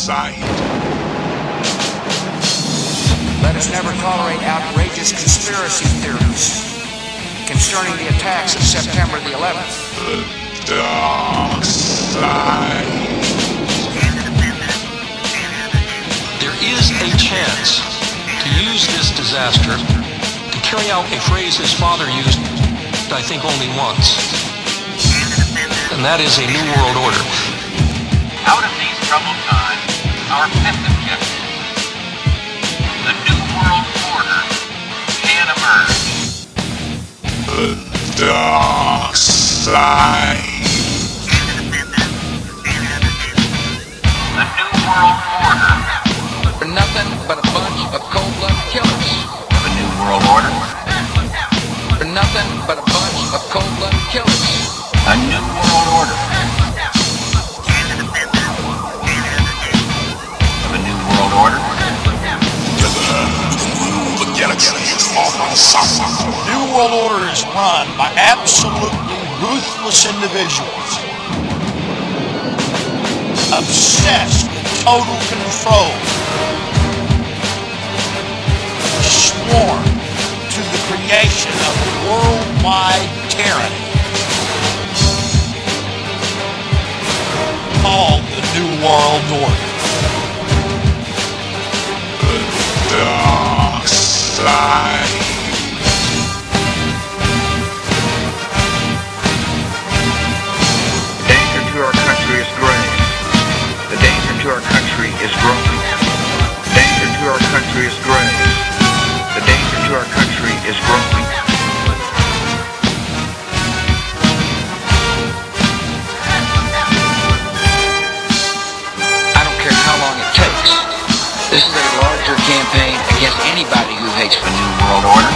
side. Let us never tolerate outrageous conspiracy theories concerning the attacks of September the 11th. The dark side. There is a chance to use this disaster to carry out a phrase his father used, I think, only once. And that is a new world order. Out of these troubled times, our fifth objective, the new world order, can emerge. The dark side. The new world order. We're nothing but a bunch of cold-blooded killers. The new world order. We're nothing but a bunch of cold-blooded killers. A new world order. The new world order. The galaxy is all on Sasa. New World Order is run by absolutely ruthless individuals, obsessed with total control, sworn to the creation of worldwide tyranny called the New World Order. Dark side. The danger to our country is grave. The danger to our country is growing. The danger to our country is grave. The danger to our country is growing. I don't care how long it takes. This is a larger campaign against anybody who hates the New World Order.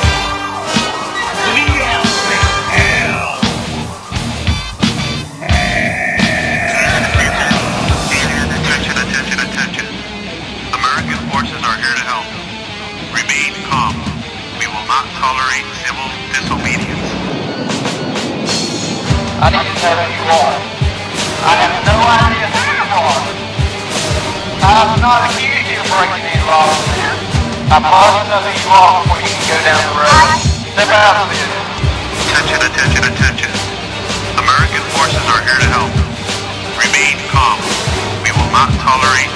Attention, attention, attention. American forces are here to help. Remain calm. We will not tolerate civil disobedience. I didn't know who you are. I have no idea who you are. I have not accused you of breaking any laws. I must know who you are before you can go down the road. Step out of this. Attention, attention, attention. American forces are here to help. Remain calm. We will not tolerate